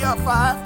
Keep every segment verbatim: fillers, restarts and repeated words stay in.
up five.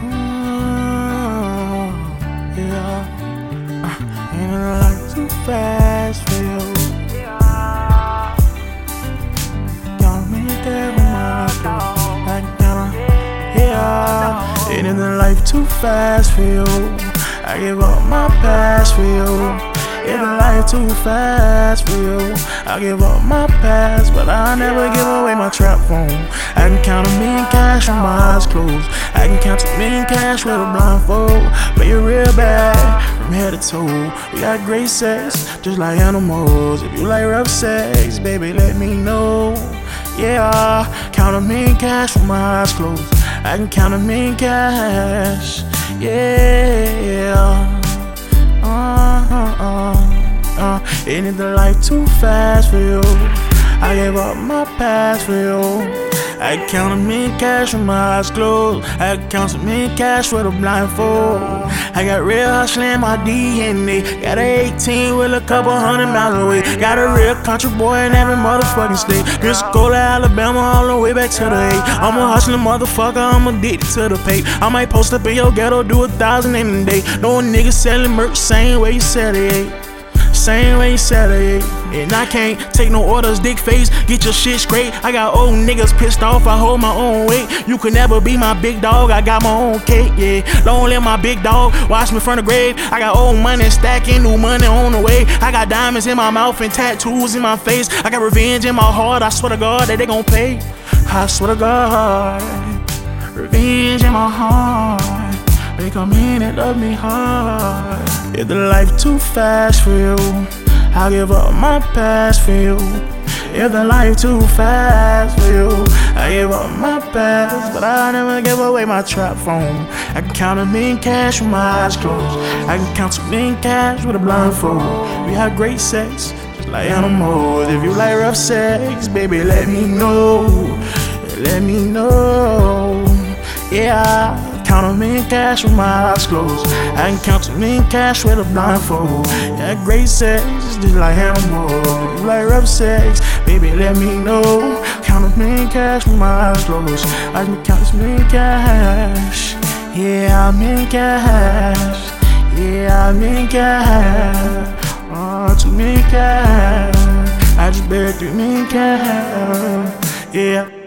Mm, yeah. Uh, ain't it like too fast for you? Yeah. Got me there with my dog. Like down. Yeah. Ain't it life too fast for you? I give up my past for you. It's life too fast for you. I give up my past, but I never give away my trap phone. I can count a million cash with my eyes closed. I can count a million cash with a blindfold. Play it real bad, from head to toe. We got great sex, just like animals. If you like rough sex, baby, let me know. Yeah, count a million cash with my eyes closed. I can count a million cash. Yeah. Uh, uh, uh, uh. Ain't it the life too fast for you? I gave up my past for you. I count a million cash with my eyes closed. I count a million cash with a blindfold. I got real hustling in my D N A. Got a eighteen with a couple hundred miles away. Got a real country boy in every motherfucking state. Pensacola, Alabama, all the way back to the A. I'm a hustling motherfucker, I'm addicted to the pay. I might post up in your ghetto, do a thousand in a day. No niggas selling merch, same way you sell it. Same way you sell it. And I can't take no orders, dick face, get your shit straight. I got old niggas pissed off, I hold my own weight. You can never be my big dog, I got my own cake, yeah. Don't let my big dog watch me from the grave. I got old money stacking, new money on the way. I got diamonds in my mouth and tattoos in my face. I got revenge in my heart, I swear to God that they gon' pay. I swear to God, revenge in my heart. They come in and love me hard. If the life too fast for you, I'll give up my past for you. If the life too fast for you, I give up my past, but I never give away my trap phone. I can count a million cash with my eyes closed. I can count a million cash with a blindfold. We have great sex, just like animals. If you like rough sex, baby, let me know. Let me know. Yeah. Count a million cash with my eyes closed. I can count a million cash with a blindfold. Yeah, great sex, just like animals. If you like rough sex, baby, let me know. Count a million cash with my eyes closed. I can count a million cash. Yeah, a million cash. Yeah, a million cash. Oh, two million cash. I just bet three million cash. Yeah.